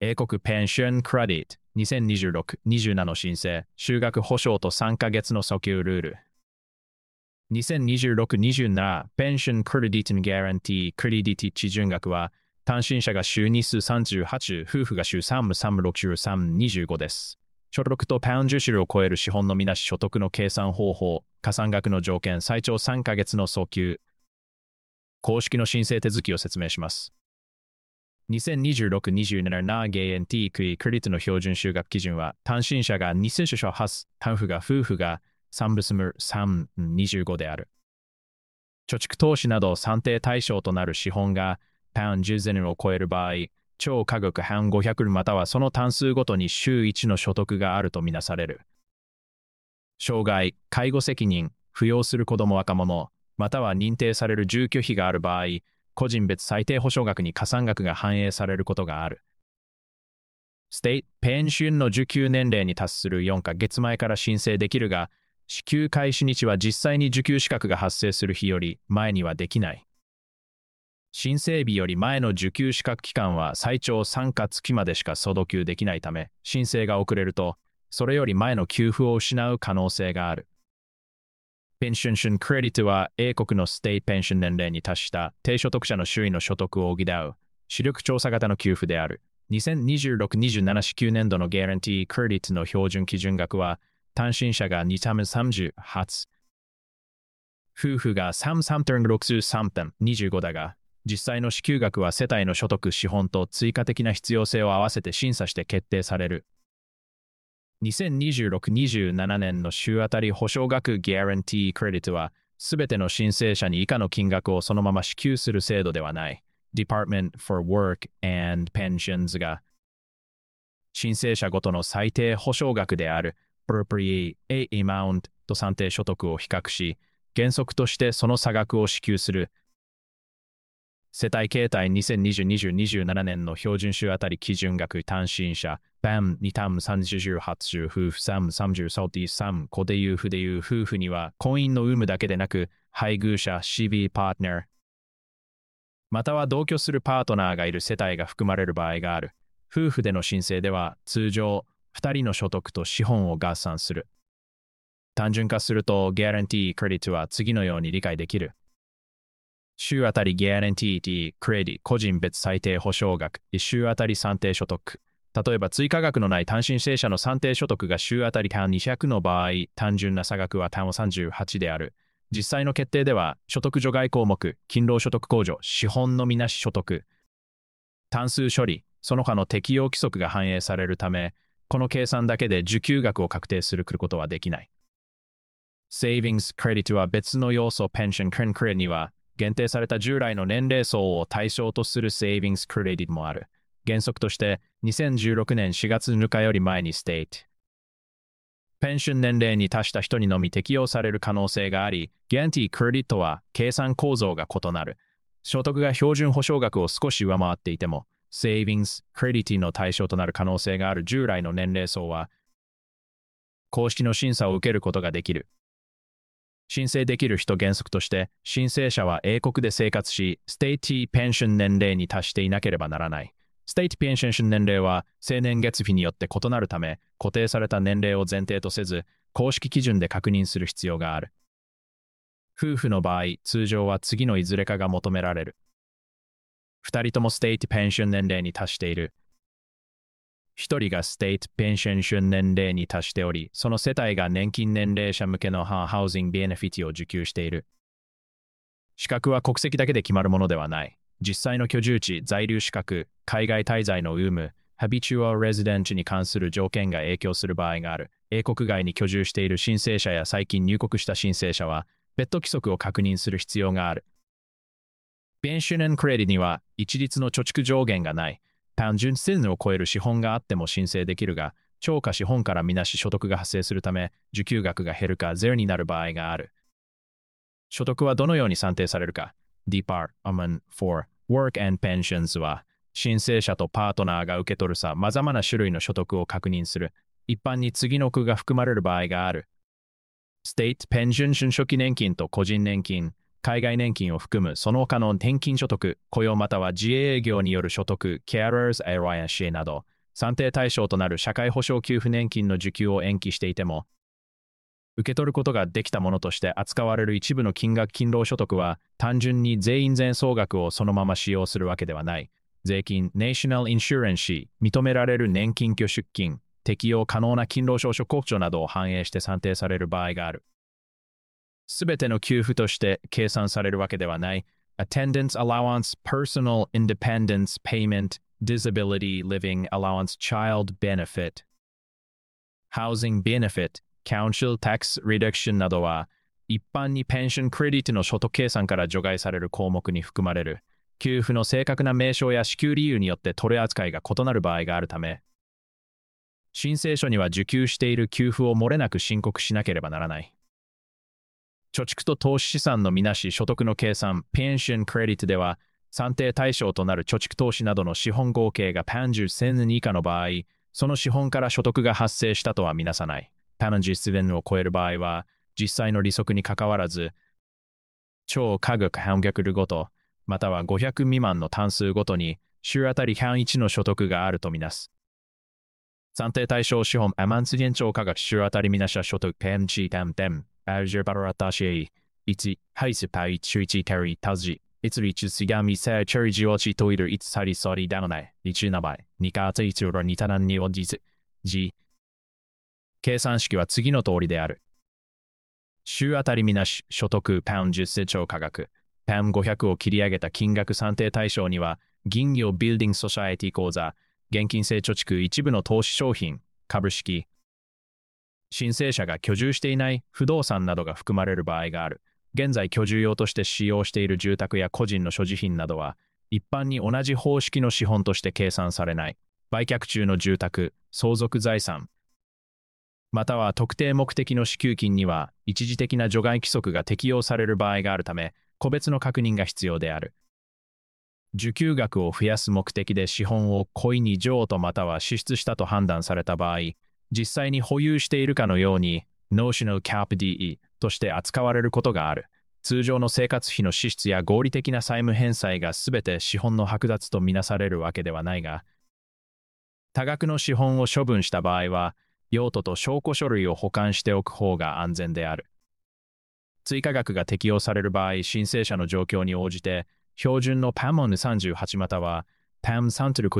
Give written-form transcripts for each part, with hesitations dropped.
英国ペンションクレディット2026-27の申請、就学保障と3ヶ月の訴求ルール。2026-27ペンションクレディットギャランティークレディット基準額は、単身者が週日数38、夫婦が週3、363、25です。所得とパウンド10を超える資本のみなし所得の計算方法、加算額の条件、最長3ヶ月の訴求。公式の申請手続きを説明します。2026-27なゲーンティークリクリットの標準就学基準は、単身者が2000所8、夫婦が3部住む3、25である。貯蓄投資など算定対象となる資本がパウンド10を超える場合、超過額半500またはその単数ごとに週1の所得があるとみなされる。障害、介護責任、扶養する子ども若者、または認定される住居費がある場合、個人別最低保障額に加算額が反映されることがある。ステイトペンションの受給年齢に達する4ヶ月前から申請できるが、支給開始日は実際に受給資格が発生する日より前にはできない。申請日より前の受給資格期間は最長3ヶ月までしか送給できないため、申請が遅れると、それより前の給付を失う可能性がある。ペンションクレディットは英国のステイペンション年齢に達した低所得者の周囲の所得を補う視力調査型の給付である。2026-27支給年度のギャランティークレディットの標準基準額は、単身者が238、夫婦が3.63.25だが、実際の支給額は世帯の所得資本と追加的な必要性を合わせて審査して決定される。2026-27年の週当たり保証額ギャランティークレディットは、すべての申請者に以下の金額をそのまま支給する制度ではない。Department for Work and Pensions が、申請者ごとの最低保証額であるAppropriate Amount と算定所得を比較し、原則としてその差額を支給する。世帯形態2020-27年の標準週あたり基準額単身者、BAM 2単3080夫婦3、3033子でいう夫でいう夫婦には婚姻の有無だけでなく、配偶者 CV パートナー、または同居するパートナーがいる世帯が含まれる場合がある。夫婦での申請では通常、2人の所得と資本を合算する。単純化すると、ギャランティークレディットは次のように理解できる。週あたりギャランティークレディット個人別最低保証額、週あたり算定所得。例えば追加額のない単身者の算定所得が週あたり単200の場合、単純な差額は単38である。実際の決定では、所得除外項目、勤労所得控除、資本のみなし所得、単数処理、その他の適用規則が反映されるため、この計算だけで受給額を確定することはできない。Savings Credit は別の要素ペンションクレディットには、限定された従来の年齢層を対象とする Savings Credit もある。原則として、2016年4月抜かより前にステイト。ペンション年齢に達した人にのみ適用される可能性があり、ギャランティークレディットは計算構造が異なる。所得が標準保証額を少し上回っていても、Savings Credit の対象となる可能性がある従来の年齢層は、公式の審査を受けることができる。申請できる人原則として、申請者は英国で生活し、ステイティペンション年齢に達していなければならない。ステイティペンション年齢は生年月日によって異なるため、固定された年齢を前提とせず、公式基準で確認する必要がある。夫婦の場合、通常は次のいずれかが求められる。2人ともステイティペンション年齢に達している。1人がステイトペンション年齢に達しており、その世帯が年金年齢者向けのハウジングベネフィティを受給している。資格は国籍だけで決まるものではない。実際の居住地、在留資格、海外滞在の有無、Habitual Residence に関する条件が影響する場合がある。英国外に居住している申請者や最近入国した申請者は、別途規則を確認する必要がある。ペンションクレディには一律の貯蓄上限がない。単純1000を超える資本があっても申請できるが、超過資本からみなし所得が発生するため、受給額が減るかゼロになる場合がある。所得はどのように算定されるか。Department for Work and Pensions は、申請者とパートナーが受け取る様々な種類の所得を確認する。一般に次の句が含まれる場合がある。State Pension 初期年金と個人年金、海外年金を含むその他の転勤所得、雇用または自営業による所得、Carers Allowance など、 算定対象となる社会保障給付年金の受給を延期していても、受け取ることができたものとして扱われる一部の金額勤労所得は単純に全員全総額をそのまま使用するわけではない。税金、National Insurance、認められる年金拠出金、適用可能な勤労証書控除などを反映して算定される場合がある。すべての給付として計算されるわけではない。Attendance Allowance, Personal Independence Payment, Disability Living Allowance, Child Benefit, Housing Benefit、Council Tax Reduction などは、一般にペンションクレディットの所得計算から除外される項目に含まれる。給付の正確な名称や支給理由によって取り扱いが異なる場合があるため、申請書には受給している給付を漏れなく申告しなければならない。貯蓄と投資資産のみなし所得の計算、ペンションクレディットでは、算定対象となる貯蓄投資などの資本合計が30,000以下の場合、その資本から所得が発生したとはみなさない。30,000を超える場合は、実際の利息にかかわらず、超過額半逆るごと、または500未満の単数ごとに、週当たり半1の所得があるとみなす。算定対象資本、アマンツ現超過額週当たりみなし所得、ペンチタムテム、アルジェバラタシエイ、1、ハイスパイ、チュイチタリタジ、1リチスガミセチュリジオチトイル、1サリソリダウナイ、1ナバイ、2カーツイチュロニタナンニオジズ、G。計算式は次の通りである。週当たりみなし所得パウン10世超価格、パウン500を切り上げた金額算定対象には、銀業ビルディングソサエティ口座、現金性貯蓄一部の投資商品、株式、申請者が居住していない不動産などが含まれる場合がある。現在居住用として使用している住宅や個人の所持品などは、一般に同じ方式の資本として計算されない。売却中の住宅、相続財産、または特定目的の支給金には一時的な除外規則が適用される場合があるため、個別の確認が必要である。受給額を増やす目的で資本を故意に譲渡または支出したと判断された場合、実際に保有しているかのように Notional Cap DE として扱われることがある。通常の生活費の支出や合理的な債務返済がすべて資本の剥奪とみなされるわけではないが、多額の資本を処分した場合は、用途と証拠書類を保管しておく方が安全である。追加額が適用される場合、申請者の状況に応じて、標準のパモン38またはパム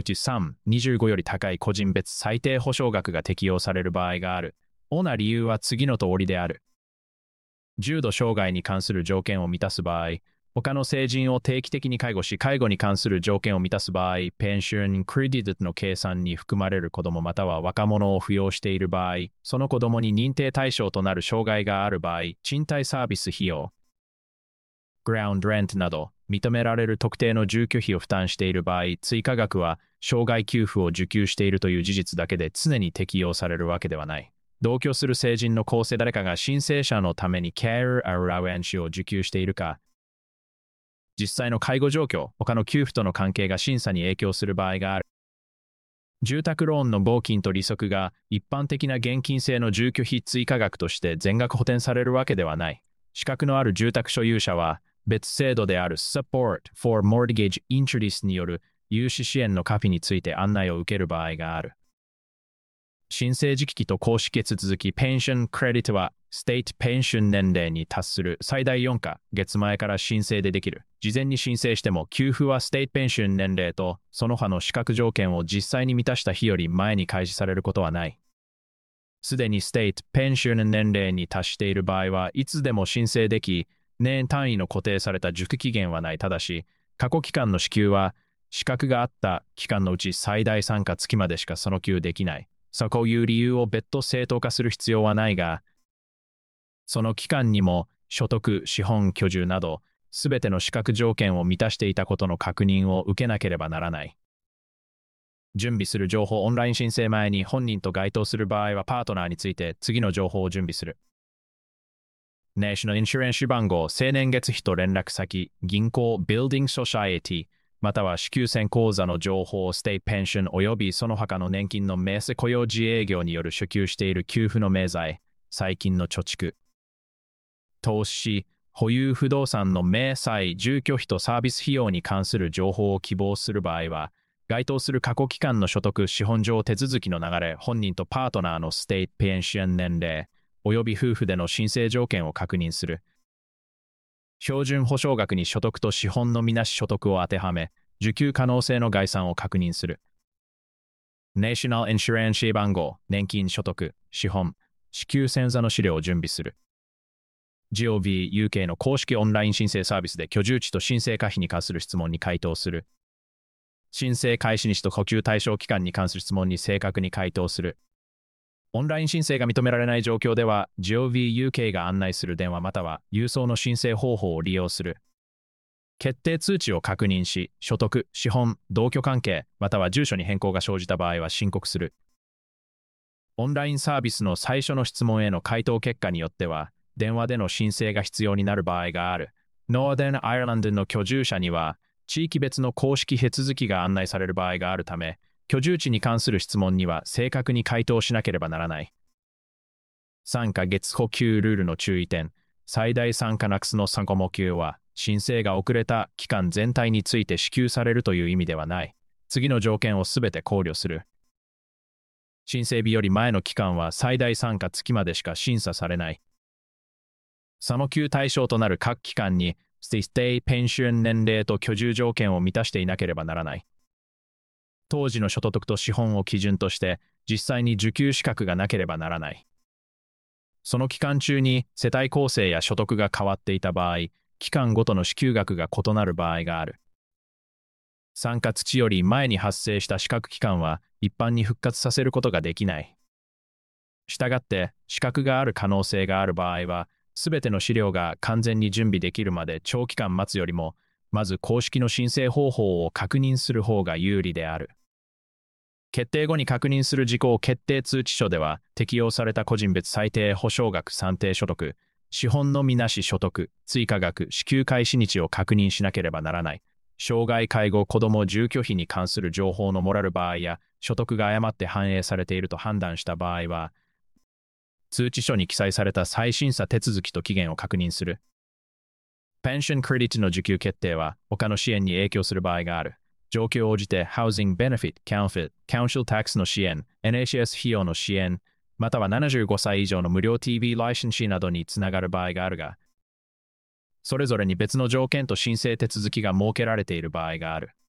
3ル25より高い個人別最低保証額が適用される場合がある。主な理由は次の通りである。重度障害に関する条件を満たす場合、他の成人を定期的に介護し、介護に関する条件を満たす場合、ペンションクレディットの計算に含まれる子供または若者を扶養している場合、その子供に認定対象となる障害がある場合、賃貸サービス費用、グラウンドレントなど、認められる特定の住居費を負担している場合、追加額は障害給付を受給しているという事実だけで常に適用されるわけではない。同居する成人の構成誰かが申請者のために Care Allowance を受給しているか、実際の介護状況、他の給付との関係が審査に影響する場合がある。住宅ローンの募金と利息が一般的な現金制の住居費追加額として全額補填されるわけではない。資格のある住宅所有者は、別制度である Support for Mortgage Interest による融資支援の可否について案内を受ける場合がある。申請時期と公式手続き、ペンションクレディットは、ステートペンション年齢に達する最大4か月前から申請できる。事前に申請しても、給付はステートペンション年齢とその他の資格条件を実際に満たした日より前に開始されることはない。すでにステートペンション年齢に達している場合はいつでも申請でき、年単位の固定された熟期限はない。ただし、過去期間の支給は、資格があった期間のうち最大3か月までしかその給できない。そういう理由を別途正当化する必要はないが、その期間にも所得、資本、居住など、すべての資格条件を満たしていたことの確認を受けなければならない。準備する情報、オンライン申請前に本人と該当する場合はパートナーについて次の情報を準備する。National Insurance 番号、生年月日と連絡先、銀行、Building Society、または支給線口座の情報、ステイペンションおよびその他の年金の明細雇用自営業による支給している給付の明細、最近の貯蓄、投資、保有不動産の明細、住居費とサービス費用に関する情報を希望する場合は、 該当する過去期間の所得、資本上手続きの流れ、本人とパートナーのステートペンション年齢、及び夫婦での申請条件を確認する。標準保障額に所得と資本のみなし所得を当てはめ、受給可能性の概算を確認する。National Insurance 番号、年金所得、資本、支給選座の資料を準備する。GOV UK の公式オンライン申請サービスで居住地と申請可否に関する質問に回答する。申請開始日と補給対象期間に関する質問に正確に回答する。オンライン申請が認められない状況では、GOV UK が案内する電話または郵送の申請方法を利用する。決定通知を確認し、所得、資本、同居関係、または住所に変更が生じた場合は申告する。オンラインサービスの最初の質問への回答結果によっては、電話での申請が必要になる場合がある。Northern Ireland の居住者には、地域別の公式手続きが案内される場合があるため、居住地に関する質問には正確に回答しなければならない。3ヶ月補給ルールの注意点。最大3ヶ月の参考補給は、申請が遅れた期間全体について支給されるという意味ではない。次の条件をすべて考慮する。申請日より前の期間は最大3ヶ月までしか審査されない。その給対象となる各期間に、ステイペンション年齢と居住条件を満たしていなければならない。当時の所得と資本を基準として、実際に受給資格がなければならない。その期間中に世帯構成や所得が変わっていた場合、期間ごとの支給額が異なる場合がある。参加土より前に発生した資格期間は一般に復活させることができない。したがって、資格がある可能性がある場合は、すべての資料が完全に準備できるまで長期間待つよりも、まず公式の申請方法を確認する方が有利である。決定後に確認する事項決定通知書では、適用された個人別最低保障額算定所得、資本のみなし所得、追加額、支給開始日を確認しなければならない。障害介護子ども住居費に関する情報のモラル場合や、所得が誤って反映されていると判断した場合は、通知書に記載された再審査手続きと期限を確認する。ペンションクレディットの受給決定は他の支援に影響する場合がある。状況を応じて Housing Benefit, Council Tax の支援、NHS 費用の支援、または75歳以上の無料 TV ライセンシーなどにつながる場合があるが、それぞれに別の条件と申請手続きが設けられている場合がある。